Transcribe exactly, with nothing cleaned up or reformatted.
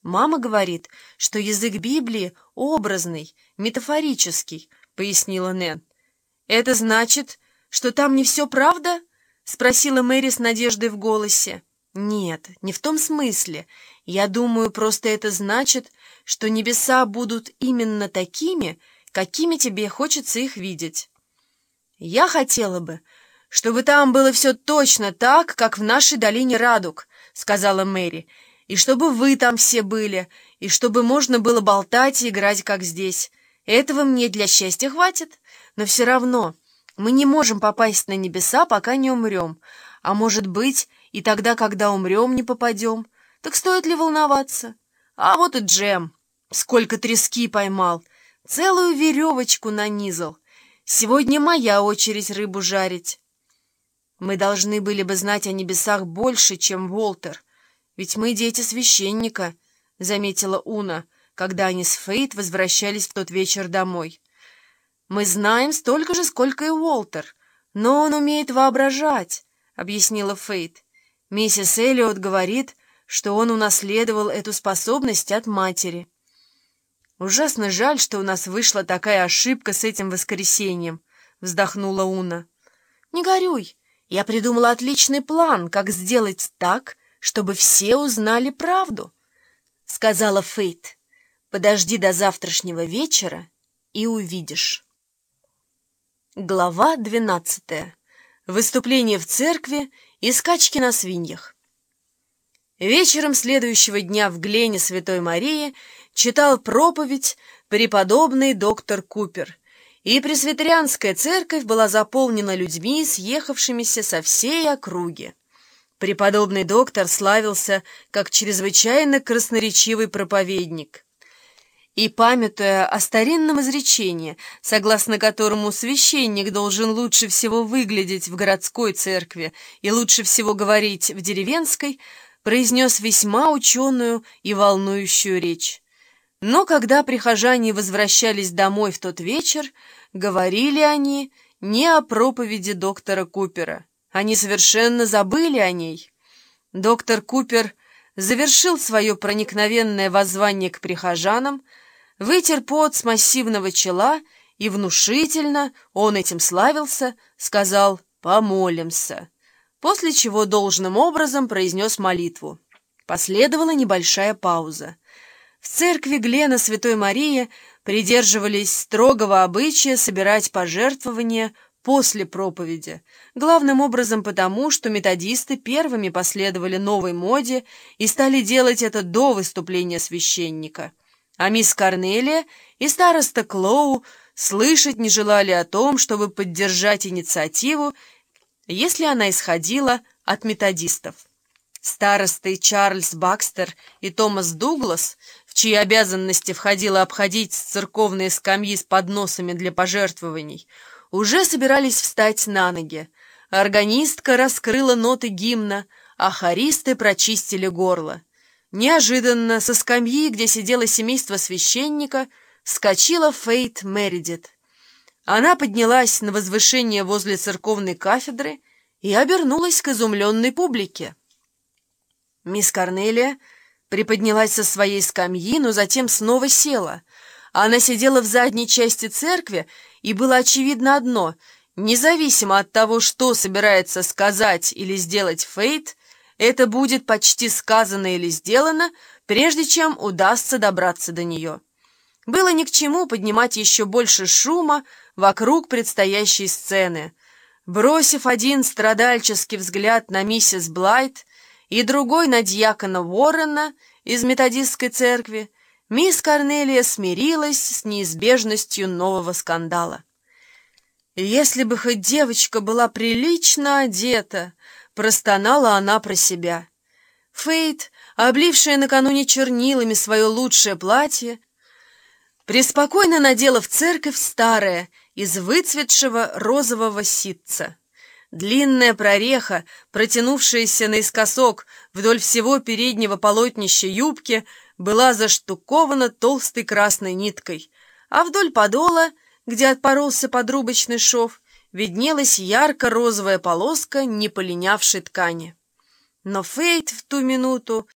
«Мама говорит, что язык Библии образный, метафорический», — пояснила Нэн. «Это значит, что там не все правда?» — спросила Мэри с надеждой в голосе. «Нет, не в том смысле. Я думаю, просто это значит, что небеса будут именно такими, какими тебе хочется их видеть». «Я хотела бы, чтобы там было все точно так, как в нашей долине радуг», — сказала Мэри, «и чтобы вы там все были, и чтобы можно было болтать и играть, как здесь. Этого мне для счастья хватит, но все равно мы не можем попасть на небеса, пока не умрем, а может быть, и тогда, когда умрем, не попадем. Так стоит ли волноваться? А вот и Джем. Сколько трески поймал, целую веревочку нанизал. Сегодня моя очередь рыбу жарить». «Мы должны были бы знать о небесах больше, чем Уолтер, ведь мы дети священника», — заметила Уна, когда они с Фейт возвращались в тот вечер домой. «Мы знаем столько же, сколько и Уолтер, но он умеет воображать», — объяснила Фейт. «Миссис Эллиот говорит, что он унаследовал эту способность от матери». «Ужасно жаль, что у нас вышла такая ошибка с этим воскресеньем», — вздохнула Уна. «Не горюй, я придумала отличный план, как сделать так, чтобы все узнали правду», — сказала Фейт. «Подожди до завтрашнего вечера и увидишь». Глава двенадцатая. Выступление в церкви и скачки на свиньях. Вечером следующего дня в Глене Святой Марии читал проповедь преподобный доктор Купер, и пресвитерианская церковь была заполнена людьми, съехавшимися со всей округи. Преподобный доктор славился как чрезвычайно красноречивый проповедник. И, памятуя о старинном изречении, согласно которому священник должен лучше всего выглядеть в городской церкви и лучше всего говорить в деревенской, произнес весьма ученую и волнующую речь. Но когда прихожане возвращались домой в тот вечер, говорили они не о проповеди доктора Купера. Они совершенно забыли о ней. Доктор Купер завершил свое проникновенное воззвание к прихожанам, вытер пот с массивного чела и внушительно, он этим славился, сказал «помолимся», после чего должным образом произнес молитву. Последовала небольшая пауза. В церкви Глена Святой Марии придерживались строгого обычая собирать пожертвования после проповеди, главным образом потому, что методисты первыми последовали новой моде и стали делать это до выступления священника. А мисс Корнелия и староста Клоу слышать не желали о том, чтобы поддержать инициативу, если она исходила от методистов. Старосты Чарльз Бакстер и Томас Дуглас, в чьи обязанности входило обходить церковные скамьи с подносами для пожертвований, уже собирались встать на ноги. Органистка раскрыла ноты гимна, а хористы прочистили горло. Неожиданно со скамьи, где сидело семейство священника, вскочила Фейт Мередит. Она поднялась на возвышение возле церковной кафедры и обернулась к изумленной публике. Мисс Корнелия приподнялась со своей скамьи, но затем снова села. Она сидела в задней части церкви, и было очевидно одно: независимо от того, что собирается сказать или сделать Фейт, это будет почти сказано или сделано, прежде чем удастся добраться до нее. Было ни к чему поднимать еще больше шума вокруг предстоящей сцены. Бросив один страдальческий взгляд на миссис Блайт и другой на дьякона Уоррена из методистской церкви, мисс Корнелия смирилась с неизбежностью нового скандала. «Если бы хоть девочка была прилично одета», — простонала она про себя. Фейт, облившая накануне чернилами свое лучшее платье, преспокойно надела в церковь старое, из выцветшего розового ситца. Длинная прореха, протянувшаяся наискосок вдоль всего переднего полотнища юбки, была заштукована толстой красной ниткой, а вдоль подола, где отпоролся подрубочный шов, виднелась ярко-розовая полоска неполинявшей ткани. Но Фейт в ту минуту